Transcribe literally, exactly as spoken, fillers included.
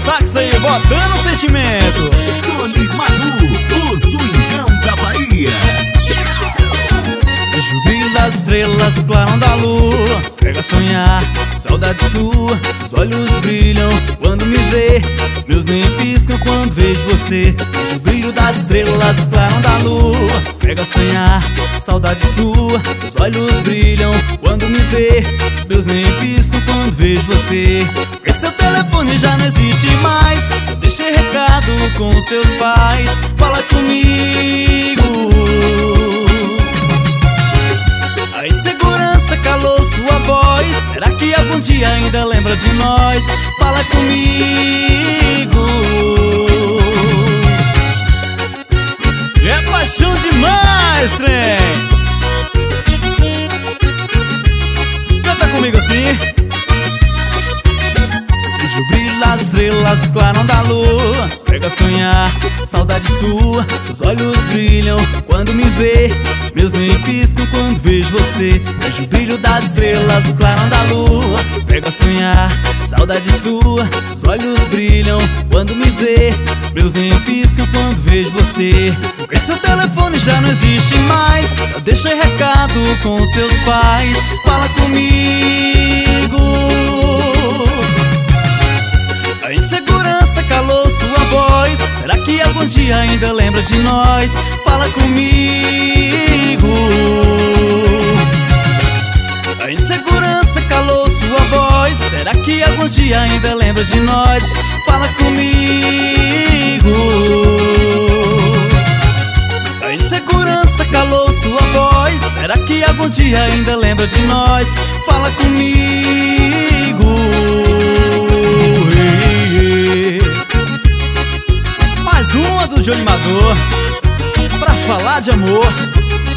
sax aí, botando sentimento. Johnny Madu, o swingão da Bahia. Vejo o brilho das estrelas, o clarão da lua. Pega a sonhar, saudade sua. Os olhos brilham quando me vê, os meus nem piscam quando vejo você. Vejo o brilho das estrelas, o clarão da lua. Pega a sonhar, saudade sua. Os olhos brilham quando me vê, os meus nem piscam quando vejo você. Porque seu telefone já não existe mais. Eu deixei recado com seus pais. Fala comigo. A insegurança calou sua voz. Será que algum dia ainda lembra de nós? Fala comigo. É paixão demais, trem. Canta comigo assim. Vejo o brilho das estrelas, o clarão da lua. Pega a sonhar, saudade sua. Seus olhos brilham quando me vê, os meus nem piscam quando vejo você. Vejo o brilho das estrelas, o clarão da lua. Pega a sonhar, saudade sua. Os olhos brilham quando me vê, os meus nem piscam quando vejo você. Porque seu telefone já não existe mais. Eu deixei recado com seus pais. Fala comigo. A insegurança calou sua voz. Será que algum dia ainda lembra de nós? Fala comigo. A insegurança calou sua voz. Será que algum dia ainda lembra de nós? Fala comigo. A insegurança calou sua voz. Será que algum dia ainda lembra de nós? Fala comigo. Mais uma do Johnny Madu, pra falar de amor.